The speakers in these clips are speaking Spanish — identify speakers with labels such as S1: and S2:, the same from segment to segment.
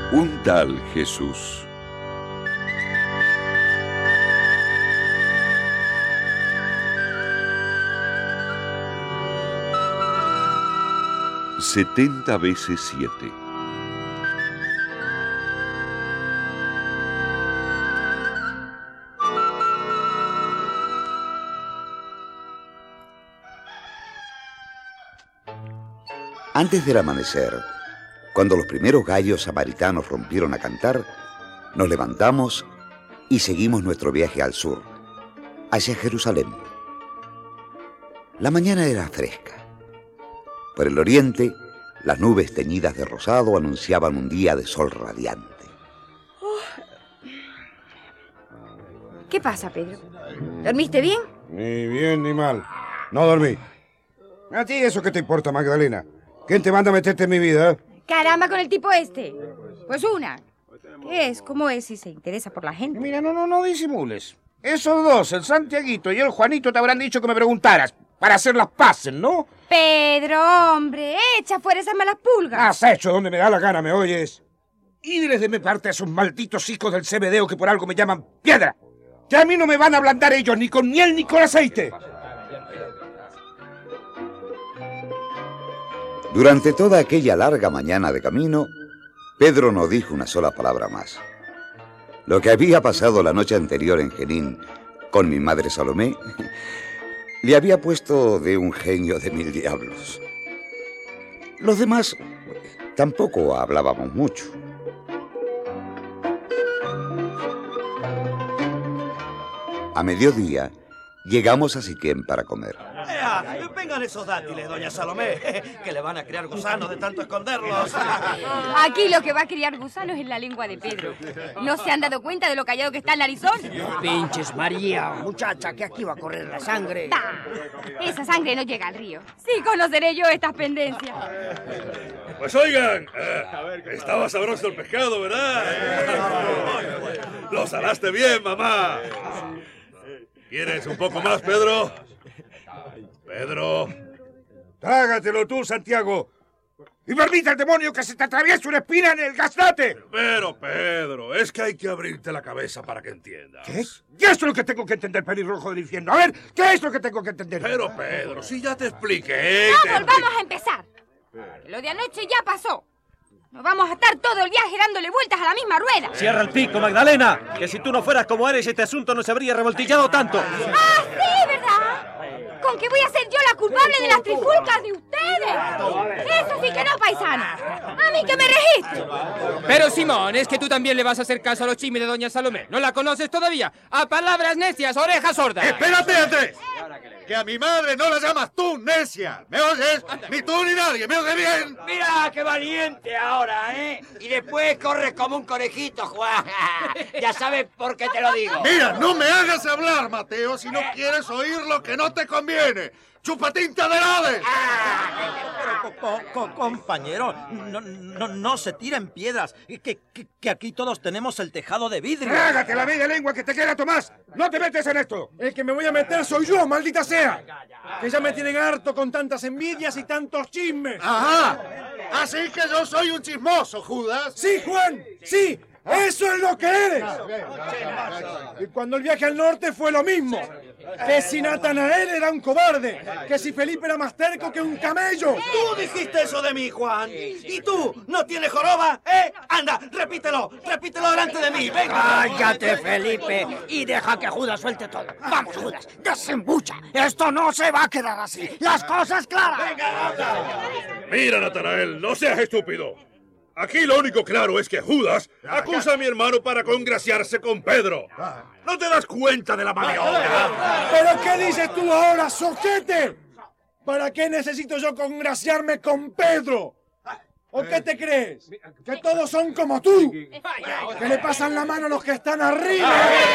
S1: Un tal Jesús. Setenta veces 7.
S2: Antes del amanecer, cuando los primeros gallos samaritanos rompieron a cantar, nos levantamos y seguimos nuestro viaje al sur, hacia Jerusalén. La mañana era fresca. Por el oriente, las nubes teñidas de rosado anunciaban un día de sol radiante.
S3: ¿Qué pasa, Pedro? ¿Dormiste bien?
S4: Ni bien ni mal. No dormí. ¿A ti eso qué te importa, Magdalena? ¿Quién te manda a meterte en mi vida?
S3: Caramba, con el tipo este. Pues una. ¿Qué es? ¿Cómo es si se interesa por la gente?
S4: Mira, no disimules. Esos dos, el Santiaguito y el Juanito, te habrán dicho que me preguntaras para hacer las paces, ¿no?
S3: Pedro, hombre, echa fuera esas malas pulgas.
S4: Has hecho donde me da la gana, ¿me oyes? Y diles de mi parte a esos malditos hijos del CBD que por algo me llaman piedra. Que a mí no me van a ablandar ellos ni con miel ni con aceite.
S2: Durante toda aquella larga mañana de camino, Pedro no dijo una sola palabra más. Lo que había pasado la noche anterior en Jenín con mi madre Salomé le había puesto de un genio de 1000 diablos. Los demás tampoco hablábamos mucho. A mediodía llegamos a Siquén para comer.
S5: Vengan esos dátiles, doña Salomé, que le van a criar gusanos de tanto esconderlos.
S3: Aquí lo que va a criar gusanos es la lengua de Pedro. ¿No se han dado cuenta de lo callado que está el narizón?
S6: Pinches, María, muchacha, que aquí va a correr la sangre.
S3: Esa sangre no llega al río. Sí conoceré yo estas pendencias.
S7: Pues oigan, estaba sabroso el pescado, ¿verdad? Lo salaste bien, mamá. ¿Quieres un poco más, Pedro? Pedro.
S4: Trágatelo tú, Santiago. Y permite al demonio que se te atraviese una espina en el gaznate.
S7: Pero, Pedro, es que hay que abrirte la cabeza para que entiendas.
S4: ¿Qué? ¿Qué es lo que tengo que entender, pelirrojo del infierno? A ver, ¿qué es lo que tengo que entender?
S7: Pero, Pedro, si ya te expliqué.
S3: ¡Vamos, vamos a empezar! Lo de anoche ya pasó. Nos vamos a estar todo el viaje dándole vueltas a la misma rueda.
S5: Cierra el pico, Magdalena, que si tú no fueras como eres, este asunto no se habría revoltillado tanto.
S3: ¡Ah, sí, verdad! ¿Con qué voy a ser yo la culpable de las trifulcas de ustedes? Eso sí que no, paisano. A mí que me registro.
S8: Pero, Simón, es que tú también le vas a hacer caso a los chismes de doña Salomé. ¿No la conoces todavía? A palabras necias, orejas sordas.
S7: ¡Espérate, Andrés! Que a mi madre no la llamas tú, necia. ¿Me oyes? Ni tú ni nadie. ¿Me oyes bien?
S6: Mira qué valiente ahora, ¿eh? Y después corres como un conejito, Juan. Ya sabes por qué te lo digo.
S7: Mira, no me hagas hablar, Mateo, si no quieres oír lo que no te conviene. ¡Chupatinta de Hades!
S5: Pero, compañero, no se tiren piedras, que aquí todos tenemos el tejado de vidrio.
S4: ¡Trágate la media lengua que te queda, Tomás! ¡No te metes en esto!
S9: El que me voy a meter soy yo, maldita sea. Que ya me tienen harto con tantas envidias y tantos chismes.
S7: ¡Ajá! Así que yo soy un chismoso, Judas.
S9: Sí, Juan, sí. ¡Eso es lo que eres! Y cuando el viaje al norte fue lo mismo. Que si Natanael era un cobarde. Que si Felipe era más terco que un camello.
S5: Tú dijiste eso de mí, Juan. ¿Y tú no tienes joroba? Anda, repítelo delante de mí. Venga.
S6: Cállate, Felipe, y deja que Judas suelte todo. Vamos, Judas, desembucha. Esto no se va a quedar así. Las cosas claras.
S7: Mira, Natanael, no seas estúpido. Aquí lo único claro es que Judas acusa a mi hermano para congraciarse con Pedro. ¿No te das cuenta de la maniobra?
S9: ¿Pero qué dices tú ahora, soquete? ¿Para qué necesito yo congraciarme con Pedro? ¿O qué te crees? ¿Que todos son como tú? ¿Que le pasan la mano a los que están arriba?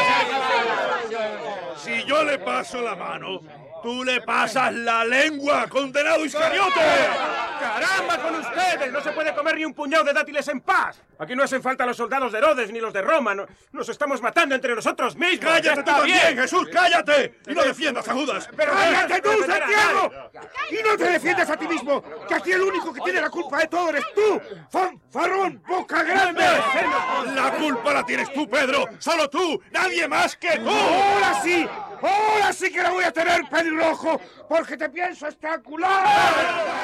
S7: Si yo le paso la mano, tú le pasas la lengua, condenado Iscariote.
S10: ¡Caramba con ustedes! No se puede comer ni un puñado de dátiles en paz. Aquí no hacen falta los soldados de Herodes ni los de Roma. Nos estamos matando entre nosotros mismos.
S7: ¡Cállate tú también, Jesús! ¡Cállate! Y no defiendas a Judas.
S4: ¡Pero cállate tú, Santiago! Y no te defiendas a ti mismo, que aquí el único que tiene la culpa de todo eres tú. ¡Fanfarrón, boca grande!
S7: La culpa la tienes tú, Pedro. Solo tú. Nadie más que tú.
S4: ¡Ahora sí! ¡Ahora sí que la voy a tener, pelirrojo! ¡Porque te pienso estrangular!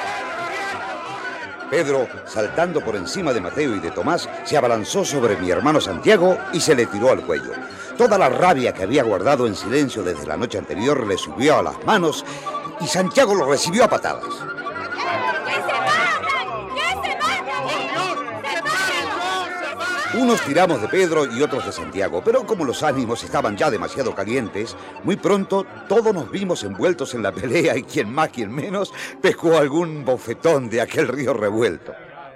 S2: Pedro, saltando por encima de Mateo y de Tomás, se abalanzó sobre mi hermano Santiago y se le tiró al cuello. Toda la rabia que había guardado en silencio desde la noche anterior le subió a las manos y Santiago lo recibió a patadas.
S3: ¡Que se matan! ¡Que se matan!
S2: Unos tiramos de Pedro y otros de Santiago, pero como los ánimos estaban ya demasiado calientes, muy pronto todos nos vimos envueltos en la pelea y quien más, quien menos, pescó algún bofetón de aquel río revuelto.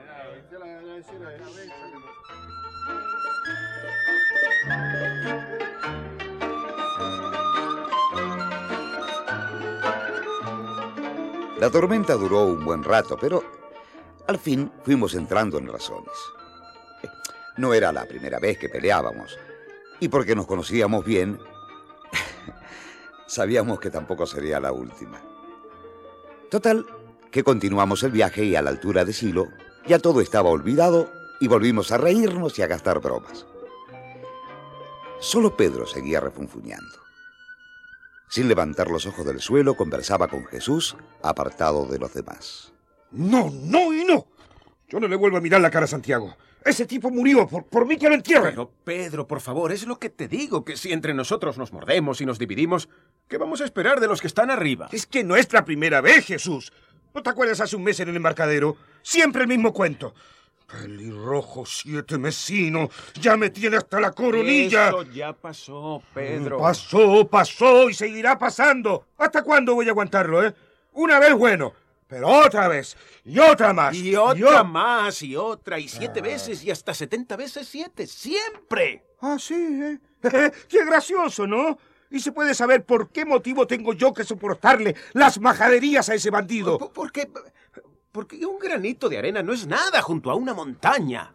S2: La tormenta duró un buen rato, pero al fin fuimos entrando en razones. No era la primera vez que peleábamos, y porque nos conocíamos bien, sabíamos que tampoco sería la última. Total, que continuamos el viaje y a la altura de Silo ya todo estaba olvidado y volvimos a reírnos y a gastar bromas. Solo Pedro seguía refunfuñando. Sin levantar los ojos del suelo, conversaba con Jesús, apartado de los demás.
S4: ¡No, no y no! Yo no le vuelvo a mirar la cara a Santiago. Ese tipo murió, por mí que lo entierren.
S10: Pero, Pedro, por favor, es lo que te digo, que si entre nosotros nos mordemos y nos dividimos, ¿qué vamos a esperar de los que están arriba?
S4: Es que no es la primera vez, Jesús. ¿No te acuerdas hace un mes en el embarcadero? Siempre el mismo cuento. Pelirrojo 7 mesino, ya me tiene hasta la coronilla.
S10: Eso ya pasó, Pedro.
S4: Pasó y seguirá pasando. ¿Hasta cuándo voy a aguantarlo, eh? Una vez bueno, pero otra vez, y otra más.
S10: Y otra más, y otra, y 7 veces, y hasta 70 veces 7, siempre.
S4: Ah, sí, ¿eh? Qué gracioso, ¿no? ¿Y se puede saber por qué motivo tengo yo que soportarle las majaderías a ese bandido?
S10: Porque un granito de arena no es nada junto a una montaña.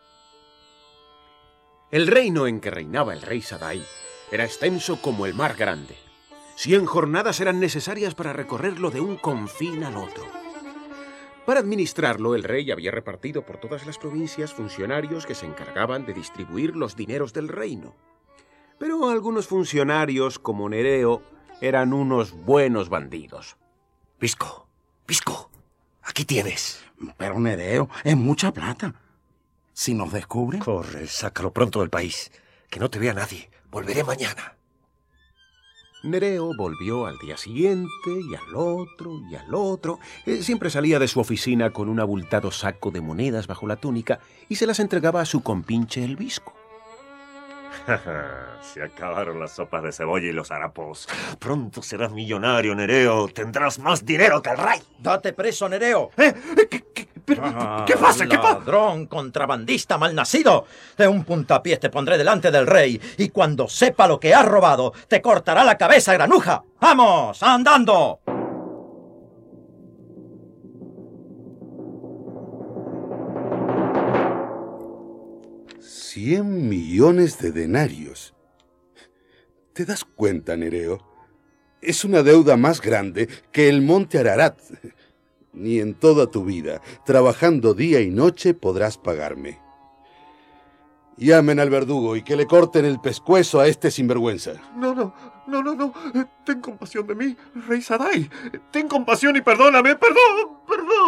S10: El reino en que reinaba el rey Sadai era extenso como el mar grande. 100 jornadas eran necesarias para recorrerlo de un confín al otro. Para administrarlo, el rey había repartido por todas las provincias funcionarios que se encargaban de distribuir los dineros del reino. Pero algunos funcionarios, como Nereo, eran unos buenos bandidos.
S5: Pisco, aquí tienes. Pero Nereo, es mucha plata. Si nos descubren...
S11: Corre, sácalo pronto del país. Que no te vea nadie. Volveré mañana.
S10: Nereo volvió al día siguiente, y al otro, y al otro. Siempre salía de su oficina con un abultado saco de monedas bajo la túnica y se las entregaba a su compinche el Visco.
S11: Se acabaron las sopas de cebolla y los harapos. Pronto serás millonario, Nereo. Tendrás más dinero que el rey.
S5: ¡Date preso, Nereo!
S11: ¿Qué pasa? ¿Qué pasa?
S5: Ladrón, contrabandista, malnacido. De un puntapié te pondré delante del rey y cuando sepa lo que has robado, te cortará la cabeza, granuja. ¡Vamos, andando!
S12: $100 millones de denarios. ¿Te das cuenta, Nereo? Es una deuda más grande que el monte Ararat. Ni en toda tu vida, trabajando día y noche, podrás pagarme. Llamen al verdugo y que le corten el pescuezo a este sinvergüenza.
S7: No. Ten compasión de mí, rey Sadai. Ten compasión y perdóname. Perdón.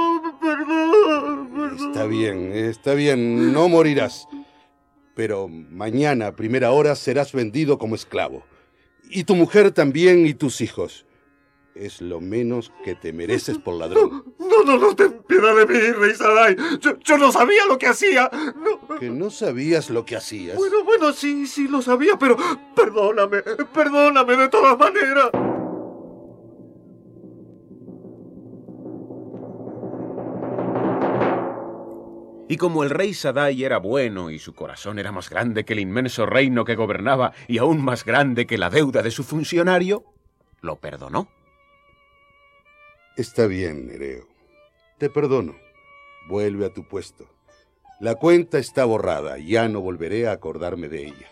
S12: Está bien, no morirás. Pero mañana a primera hora serás vendido como esclavo. Y tu mujer también y tus hijos. Es lo menos que te mereces por ladrón.
S7: No, ten piedad de mí, rey Sadai. Yo no sabía lo que hacía. No.
S12: ¿Que no sabías lo que hacías?
S7: Bueno, sí lo sabía, pero perdóname de todas maneras.
S10: Y como el rey Sadai era bueno y su corazón era más grande que el inmenso reino que gobernaba y aún más grande que la deuda de su funcionario, lo perdonó.
S12: Está bien, Nereo. Te perdono. Vuelve a tu puesto. La cuenta está borrada. Ya no volveré a acordarme de ella.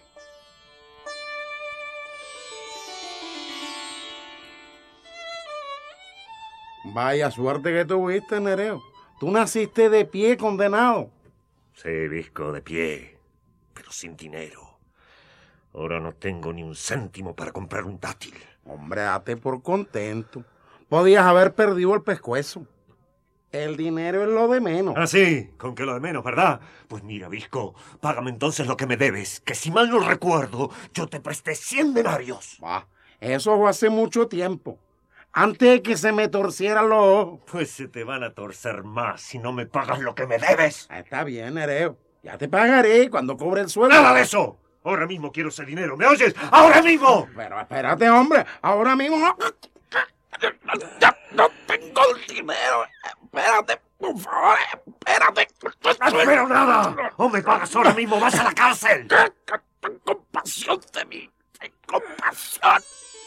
S13: Vaya suerte que tuviste, Nereo. Tú naciste de pie, condenado.
S11: Sí, Visco, de pie, pero sin dinero. Ahora no tengo ni un céntimo para comprar un dátil.
S13: Hombre, date por contento. Podías haber perdido el pescuezo. El dinero es lo de menos.
S11: Ah, sí, con que lo de menos, ¿verdad? Pues mira, Visco, págame entonces lo que me debes, que si mal no recuerdo, yo te presté 100 denarios.
S13: Bah, eso fue hace mucho tiempo. Antes de que se me torcieran los ojos.
S11: Pues se te van a torcer más si no me pagas lo que me debes.
S13: Está bien, Nereo. Ya te pagaré cuando cobre el sueldo.
S11: ¡Nada de eso! Ahora mismo quiero ese dinero, ¿me oyes? ¡Ahora mismo!
S13: Pero espérate, hombre. Ahora mismo no... Ya no tengo el dinero. Espérate, por favor. Espérate.
S11: ¡No espero nada! ¡O me pagas ahora mismo! ¡Vas a la cárcel!
S13: Ten compasión de mí. Ten compasión.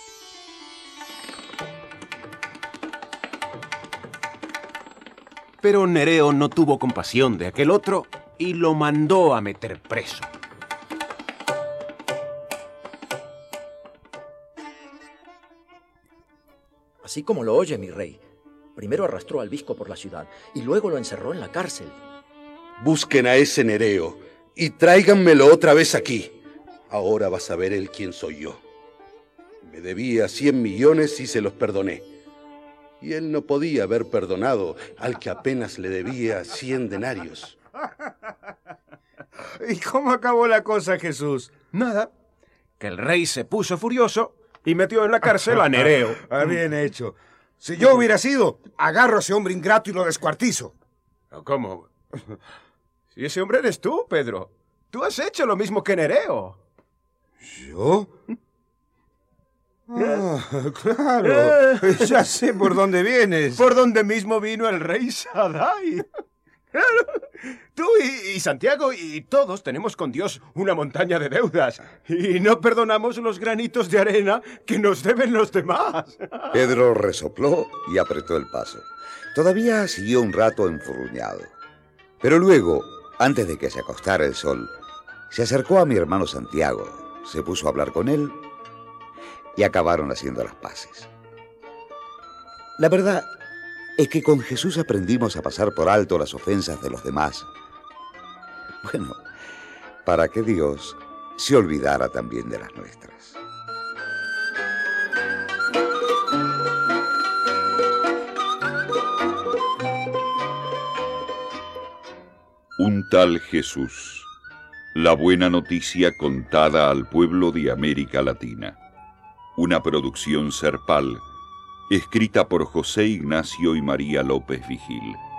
S10: Pero Nereo no tuvo compasión de aquel otro y lo mandó a meter preso.
S5: Así como lo oye, mi rey. Primero arrastró al Visco por la ciudad y luego lo encerró en la cárcel.
S12: Busquen a ese Nereo y tráiganmelo otra vez aquí. Ahora vas a ver él quién soy yo. Me debía 100 millones y se los perdoné. Y él no podía haber perdonado al que apenas le debía 100 denarios.
S4: ¿Y cómo acabó la cosa, Jesús?
S10: Nada, que el rey se puso furioso y metió en la cárcel a Nereo.
S4: Bien hecho. Si yo hubiera sido, agarro a ese hombre ingrato y lo descuartizo.
S10: ¿Cómo? Si ese hombre eres tú, Pedro. Tú has hecho lo mismo que Nereo.
S4: ¿Yo? Claro. Ya sé por dónde vienes.
S10: Por donde mismo vino el rey Sadai. Claro. Tú y Santiago y todos tenemos con Dios una montaña de deudas. Y no perdonamos los granitos de arena que nos deben los demás.
S2: Pedro resopló y apretó el paso. Todavía siguió un rato enfurruñado. Pero luego, antes de que se acostara el sol, se acercó a mi hermano Santiago, se puso a hablar con él y acabaron haciendo las paces. La verdad es que con Jesús aprendimos a pasar por alto las ofensas de los demás. Bueno, para que Dios se olvidara también de las nuestras.
S1: Un tal Jesús. La buena noticia contada al pueblo de América Latina. Una producción Serpal, escrita por José Ignacio y María López Vigil.